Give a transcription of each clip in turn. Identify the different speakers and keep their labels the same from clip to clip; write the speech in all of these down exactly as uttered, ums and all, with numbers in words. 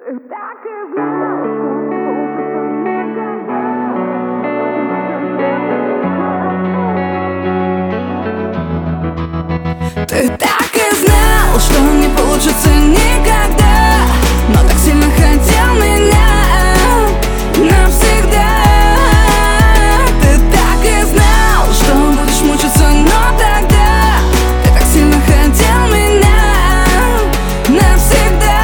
Speaker 1: Ты так и знал, что не получится никогда. Но так сильно хотел меня навсегда. Ты так и знал, что будешь мучиться, но тогда ты так сильно хотел меня навсегда.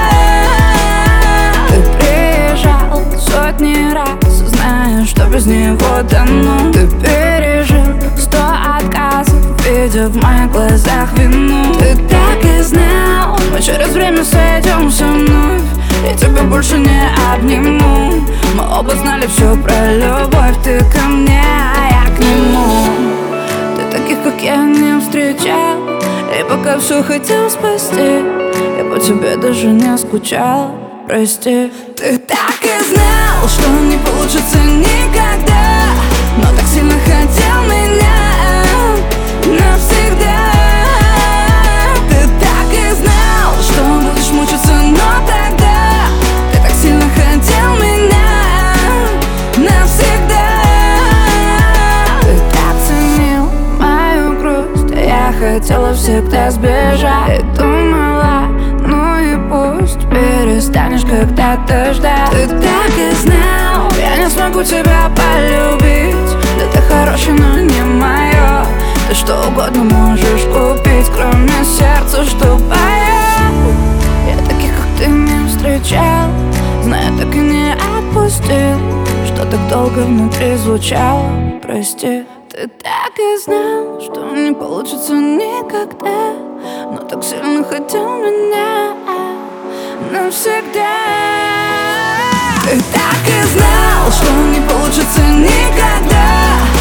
Speaker 1: Ты приезжал сотни раз, зная, что без него тону. Ты пережил сто отказов, видя в моих глазах вину. Ты так и знал, мы через время сойдемся вновь. Я тебя больше не обниму. Мы оба знали все про любовь. Ты ко мне, а я к нему. Ты таких, как я, не встречал. И пока все хотел спасти, я по тебе даже не скучал. Прости. Ты так и знал, что не получится никогда. Но так сильно хотел меня навсегда. Ты так и знал, что будешь мучиться, но тогда ты так сильно хотел меня навсегда. Ты так ценил мою грусть, а я хотела всегда сбежать. И думала, ну и пусть перестанешь когда-то ждать. Ты так и знал, я не смогу тебя полюбить. Да ты хороший, но не мое. Ты что угодно можешь купить, кроме сердца, что поет. Я таких, как ты, не встречал. Знаю, так и не отпустил, что так долго внутри звучало. Прости. Ты так и знал, что не получится никогда. Но так сильно хотел меня навсегда. Ты так и знал, что не получится никогда.